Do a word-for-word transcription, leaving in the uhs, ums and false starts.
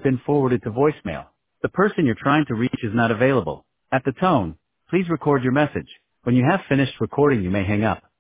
been forwarded to voicemail. The person you're trying to reach is not available. At the tone, please record your message. When you have finished recording, you may hang up.